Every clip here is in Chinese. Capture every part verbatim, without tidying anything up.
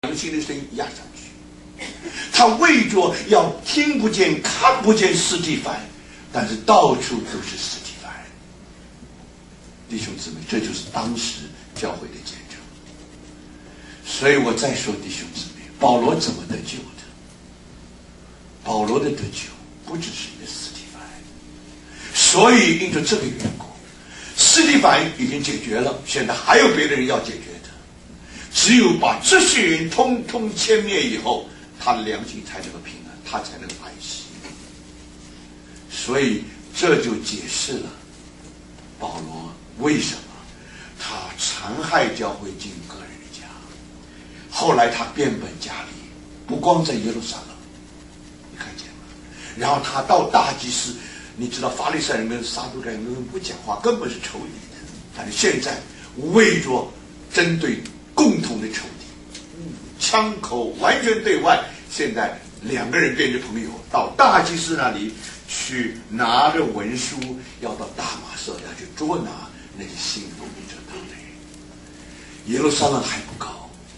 良心的声音压上去。他为着要听不见看不见司提反，但是到处都是司提反。弟兄姊妹，这就是当时教会的见证。所以我再说，弟兄姊妹，保罗怎么得救的？保罗的得救不只是因为司提反，所以因着这个缘故，司提反已经解决了，现在还有别的人要解决的。只有把这些人通通歼灭以后，他的良心才能够平安，他才能安息。所以这就解释了保罗为什么他残害教会进个人的家，后来他变本加厉，不光在耶路撒冷，你看见吗？然后他到大祭司，你知道法利赛人跟撒都该人不讲话，根本是仇敌的，但是现在为着针对共同的仇敌，枪口完全对外，现在两个人变成朋友，到大祭司那里去拿着文书，要到大马色要去捉拿那些信奉这道的人。耶路撒冷还不够，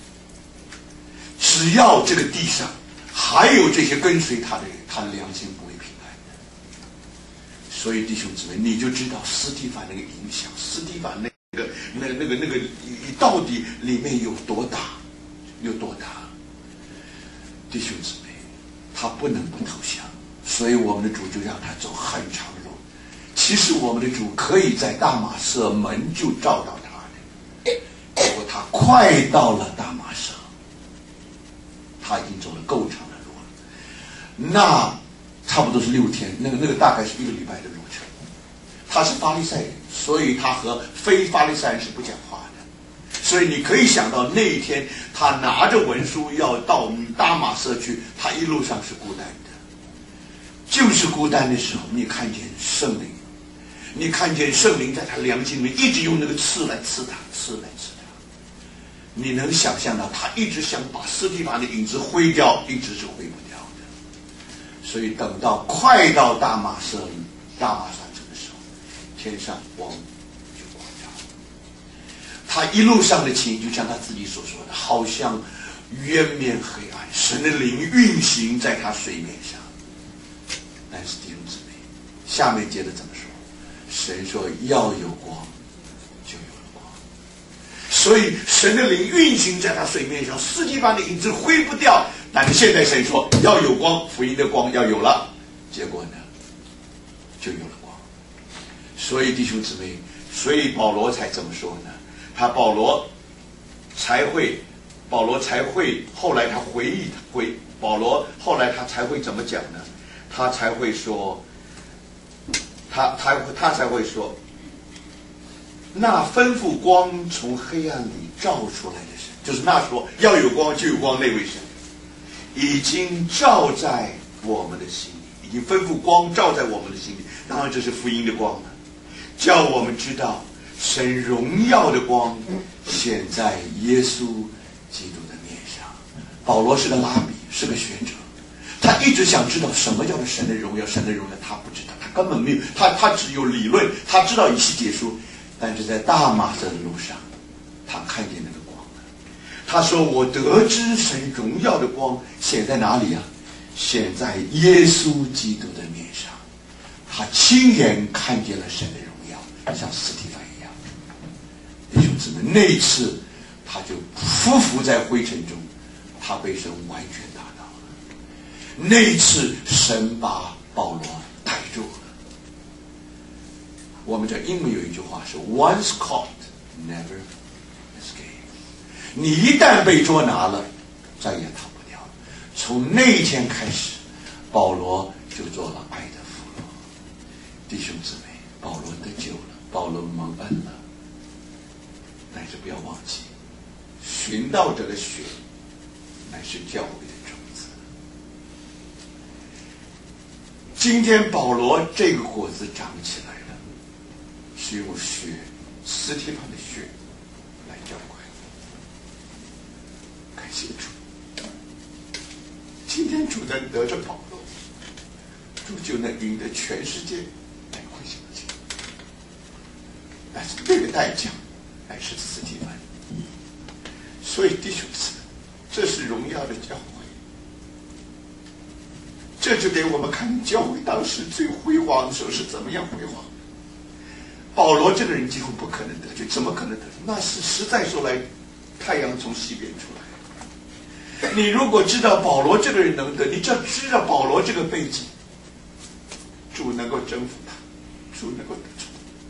只要这个地上还有这些跟随他的人，他的良心不会平安的。所以弟兄姊妹，你就知道司提反那个影响，司提反那个那那个那个到底里面有多大，有多大？弟兄姊妹，他不能不投降，所以我们的主就让他走很长的路。其实我们的主可以在大马色门就照到他的，结果他快到了大马色，他已经走了够长的路了，那差不多是六天，那个那个大概是一个礼拜的路程。他是法利赛人，所以他和非法利赛人是不讲话的。所以你可以想到那一天他拿着文书要到大马色去，他一路上是孤单的。就是孤单的时候，你看见圣灵，你看见圣灵在他良心里面一直用那个刺来刺他，刺来刺他。你能想象到他一直想把司提反的影子挥掉，一直是挥不掉的。所以等到快到大马色大马山城的时候，天上光就光照。他一路上的情就像他自己所说的，好像渊面黑暗，神的灵运行在他水面上。但是弟兄姊妹，下面接着怎么说？神说要有光，就有了光。所以神的灵运行在他水面上，司提反的影子挥不掉。但是现在神说要有光，福音的光要有了，结果呢，就有了光。所以弟兄姊妹，所以保罗才怎么说呢？他保罗才会，保罗才会后来他回忆回保罗后来他才会怎么讲呢？他才会说，他他他才会说，那吩咐光从黑暗里照出来的神，就是那说要有光就有光那位神，已经照在我们的心里，已经吩咐光照在我们的心里。当然这是福音的光了，叫我们知道神荣耀的光显在耶稣基督的面上。保罗是个拉比，是个学者，他一直想知道什么叫做神的荣耀，神的荣耀他不知道，他根本没有，他他只有理论，他知道以西结书，但是在大马色的路上，他看见那个光了。他说我得知神荣耀的光显在哪里啊？显在耶稣基督的面上。他亲眼看见了神的荣耀，像司提反一样。弟兄姊妹，那一次他就匍匐在灰尘中，他被神完全打倒了。那一次神把保罗逮住了。我们在英文有一句话是 once caught never escape， 你一旦被捉拿了，再也逃不掉。从那一天开始，保罗就做了爱的俘虏。弟兄姊妹，保罗得救了，保罗蒙恩了，但是不要忘记，寻道者的血乃是教会的种子。今天保罗这个果子长起来了，是用血，司提反的血来浇灌。感谢主，今天主能得着保罗，主就能赢得全世界来归向基督。但是这个代价乃是司提反。所以弟兄姊妹， 这是荣耀的教会。这就给我们看教会当时最辉煌的时候是怎么样辉煌。保罗这个人几乎不可能得救，怎么可能得救？那是实在说来，太阳从西边出来。你如果知道保罗这个人能得，你就要知道保罗这个背景，主能够征服他，主能够得救。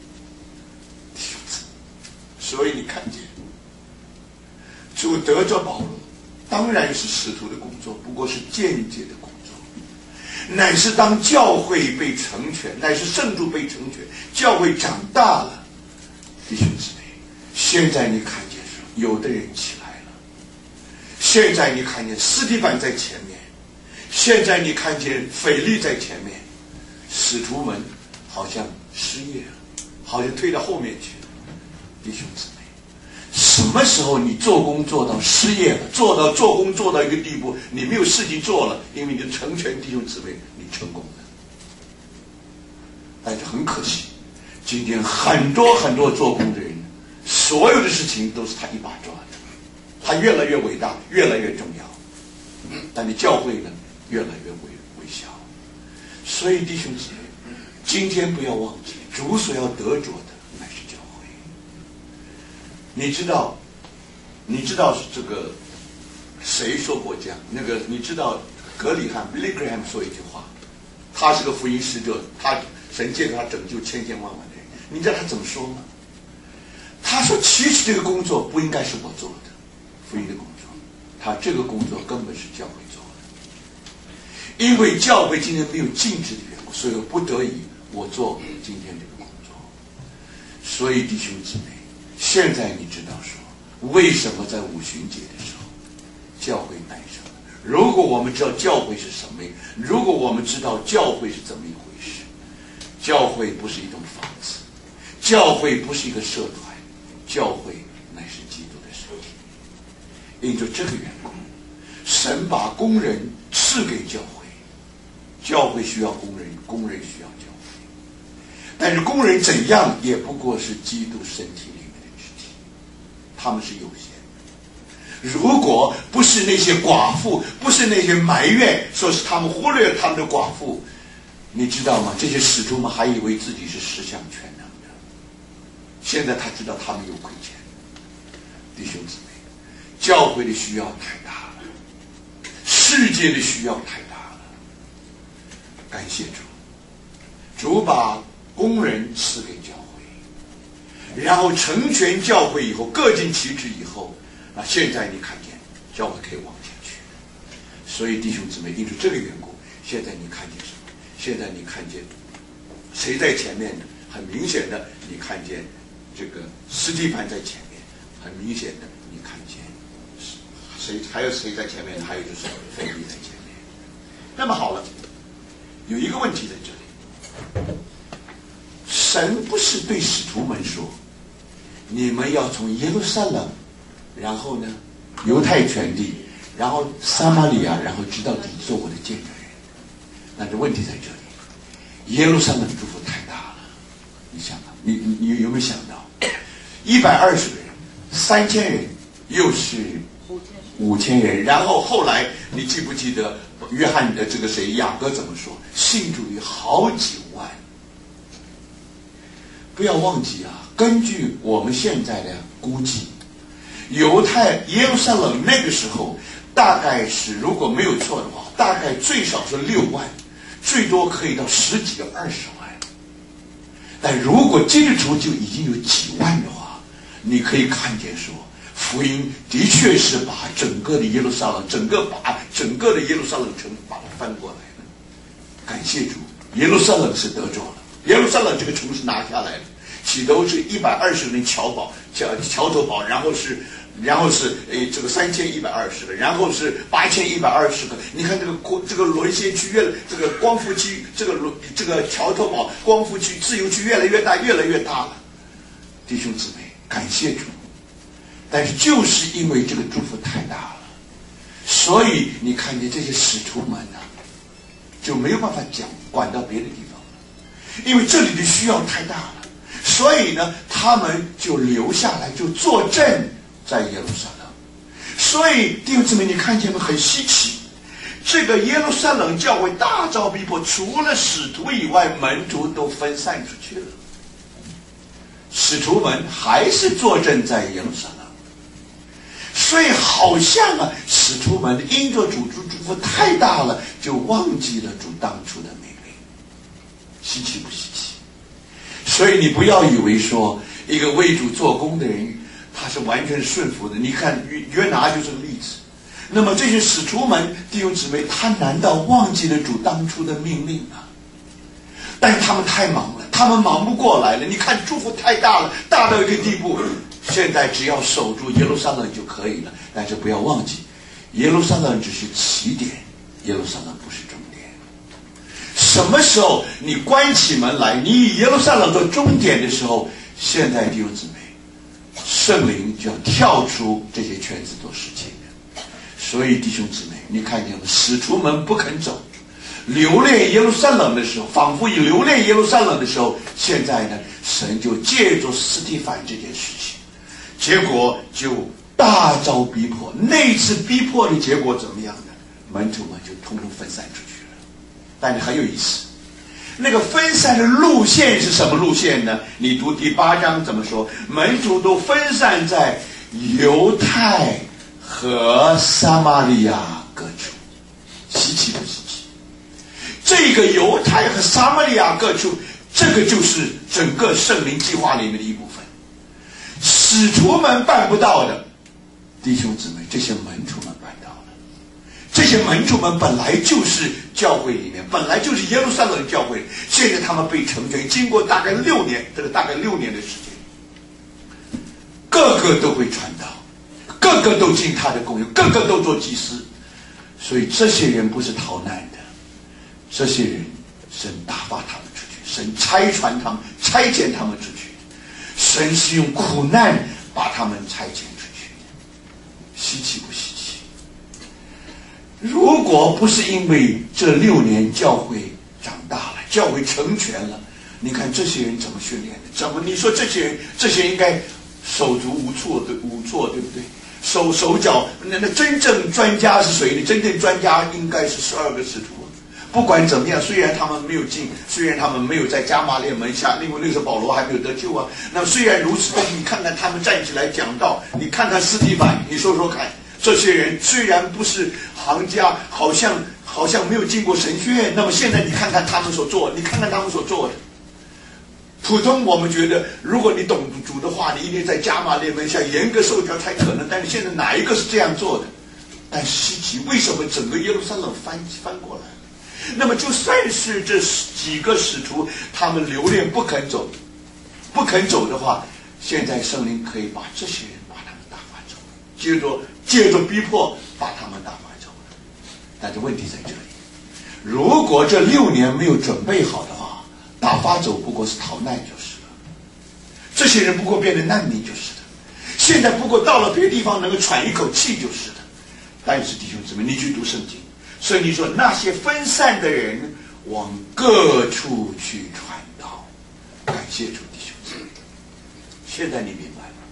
所以你看见主得着保罗，当然是使徒的工作，不过是间接的工作，乃是当教会被成全，乃是圣徒被成全，教会长大了。弟兄姊妹，现在你看见说有的人起来了，现在你看见斯提反在前面，现在你看见腓力在前面，使徒们好像失业了，好像退到后面去了。弟兄姊妹，什么时候你做工做到失业了，做到做工做到一个地步，你没有事情做了，因为你的成全弟兄姊妹，你成功了。但是很可惜，今天很多很多做工的人，所有的事情都是他一把抓的，他越来越伟大，越来越重要，但你教会呢，越来越微微小。所以弟兄姊妹，今天不要忘记，主所要得着的乃是教会。你知道，你知道这个谁说过这样？那个你知道格里汉 Billy Graham 说一句话，他是个福音使者，他神借着他拯救千千万万的人。你知道他怎么说吗？他说：“其实这个工作不应该是我做的，福音的工作，他这个工作根本是教会做的。因为教会今天没有禁止的缘故，所以不得已我做今天这个工作。所以弟兄姊妹，现在你知道说，为什么在五旬节的时候，教会诞生了？如果我们知道教会是什么，如果我们知道教会是怎么一回事，教会不是一栋房子，教会不是一个社团，教会乃是基督的身体。因着这个缘故，神把工人赐给教会，教会需要工人，工人需要教会。但是工人怎样也不过是基督身体里面的肢体，他们是有限的。如果不是那些寡妇，不是那些埋怨说是他们忽略了他们的寡妇，你知道吗？这些使徒们还以为自己是十项全能的，现在他知道他们有亏欠。弟兄姊妹，教会的需要太大了，世界的需要太大了。感谢主，主把工人赐给教会，然后成全教会以后，各尽其职以后，那现在你看见教会可以往前去。所以弟兄姊妹，因着这个缘故，现在你看见什么？现在你看见谁在前面呢？很明显的，你看见这个司提反在前面，很明显的，你看见谁？还有谁在前面？还有就是腓力在前面。那么好了，有一个问题在这里，神不是对使徒们说，你们要从耶路撒冷，然后呢，犹太全地，然后撒玛利亚，然后直到底做我的见证人。但是问题在这里，耶路撒冷祝福太大了。你想啊，你你你有没有想到，一百二十个人，三千人，又是五千人，然后后来你记不记得约翰的这个谁雅各怎么说？信主有好几万。不要忘记啊，根据我们现在的估计，犹太耶路撒冷那个时候大概是，如果没有错的话，大概最少是六万，最多可以到十几个、二十万。但如果基督徒就已经有几万的话，你可以看见说，福音的确是把整个的耶路撒冷，整个把整个的耶路撒冷城把它翻过来了。感谢主，耶路撒冷是得着了，耶路撒冷这个城是拿下来了。起头是一百二十个人桥堡，桥桥头堡，然后是。然后是诶，这个三千一百二十个，然后是八千一百二十个。你看这个这个沦陷区越这个光复区，这个这个桥头堡光复区、自由区越来越大，越来越大了。弟兄姊妹，感谢主。但是就是因为这个祝福太大了，所以你看见这些使徒们呢、啊，就没有办法讲管到别的地方了，因为这里的需要太大了，所以呢，他们就留下来，就坐镇在耶路撒冷。 所以弟兄姊妹，你看见吗？很稀奇，这个耶路撒冷教会大遭逼迫，除了使徒以外，门徒都分散出去了。使徒们还是坐镇在耶路撒冷，所以好像啊，使徒们因着主主祝福太大了，就忘记了主当初的命令。稀奇不稀奇？所以你不要以为说一个为主做工的人他是完全顺服的。你看约约拿就是个例子。那么这些使徒们弟兄姊妹，他难道忘记了主当初的命令吗？但是他们太忙了，他们忙不过来了。你看祝福太大了，大到一个地步，现在只要守住耶路撒冷就可以了。但是不要忘记，耶路撒冷只是起点，耶路撒冷不是终点。什么时候你关起门来，你以耶路撒冷做终点的时候，现在弟兄姊妹，圣灵就要跳出这些圈子做事情。所以弟兄姊妹，你看见了，使徒们不肯走，留恋耶路撒冷的时候，仿佛以留恋耶路撒冷的时候，现在呢，神就借着司提反这件事情，结果就大遭逼迫。那次逼迫的结果怎么样呢？门徒们就通通分散出去了。但是很有意思，那个分散的路线是什么路线呢？你读第八章怎么说？门徒都分散在犹太和撒玛利亚各处。稀奇不稀奇？这个犹太和撒玛利亚各处，这个就是整个圣灵计划里面的一部分。使徒们办不到的，弟兄姊妹，这些门徒们办到了。这些门徒们本来就是教会里面，本来就是耶路撒冷教会，现在他们被成全，经过大概六年，这个大概六年的时间，个个都会传道，个个都尽他的功用，个个都做祭司。所以这些人不是逃难的，这些人神打发他们出去，神差传他们，差遣他们出去，神是用苦难把他们差遣出去。稀奇不稀奇？如果不是因为这六年教会长大了，教会成全了，你看这些人怎么训练的？怎么你说这些人，这些人应该手足无措，对无措，对不对？手手脚，那那真正专家是谁呢？真正专家应该是十二个使徒。不管怎么样，虽然他们没有进，虽然他们没有在加马列门下，因为那时候保罗还没有得救啊。那虽然如此，但是你看看他们站起来讲道，你看看司提反，你说说看，这些人虽然不是行家，好像好像没有进过神学院，那么现在你看看他们所做，你看看他们所做的。普通我们觉得，如果你懂主的话，你一定在加马列门下严格受教才可能。但是现在哪一个是这样做的？但稀奇，为什么整个耶路撒冷翻翻过来？那么就算是这几个使徒他们留恋不肯走，不肯走的话，现在圣灵可以把这些人把他们打发走，接着接着逼迫把他们打发走了。但是问题在这里，如果这六年没有准备好的话，打发走不过是逃难就是了，这些人不过变成难民就是的，现在不过到了别的地方能够喘一口气就是的。但是弟兄姊妹，你去读圣经，所以你说那些分散的人往各处去传道，感谢主弟兄姊妹。现在你明白了，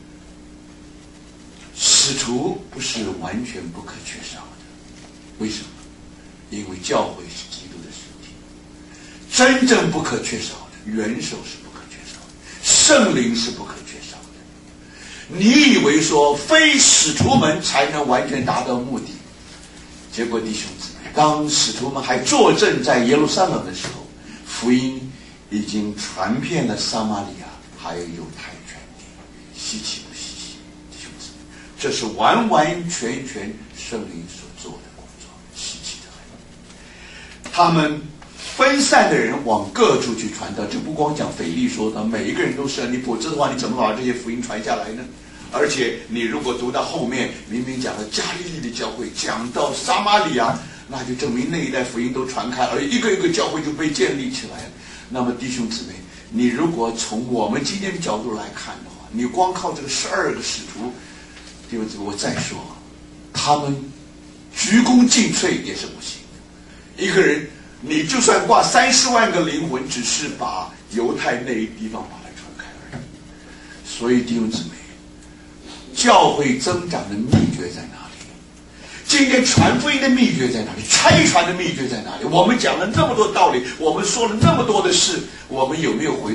使徒不是完全不可缺少的。为什么？因为教会是基督的身体，真正不可缺少的元首是不可缺少的，圣灵是不可缺少的。你以为说非使徒们才能完全达到目的，结果弟兄姊妹，当使徒们还坐镇在耶路撒冷的时候，福音已经传遍了撒玛利亚还有犹太全地。稀奇不稀奇？弟兄姊妹，这是完完全全圣灵所做的工作，稀奇的很。他们分散的人往各处去传道，这不光讲腓力说的，每一个人都是，你否则的话，你怎么把这些福音传下来呢？而且你如果读到后面，明明讲了加利利的教会，讲到撒玛利亚，那就证明那一代福音都传开，而一个一个教会就被建立起来了。那么弟兄姊妹，你如果从我们今天的角度来看的话，你光靠这个十二个使徒，弟兄姊妹，我再说，他们鞠躬尽瘁也是不行的。一个人，你就算挂三十万个灵魂，只是把犹太那一地方把它传开而已。所以弟兄姊妹， 教会增长的秘诀在哪里？今天传福音的秘诀在哪里？拆传的秘诀在哪里？我们讲了那么多道理，我们说了那么多的事，我们有没有回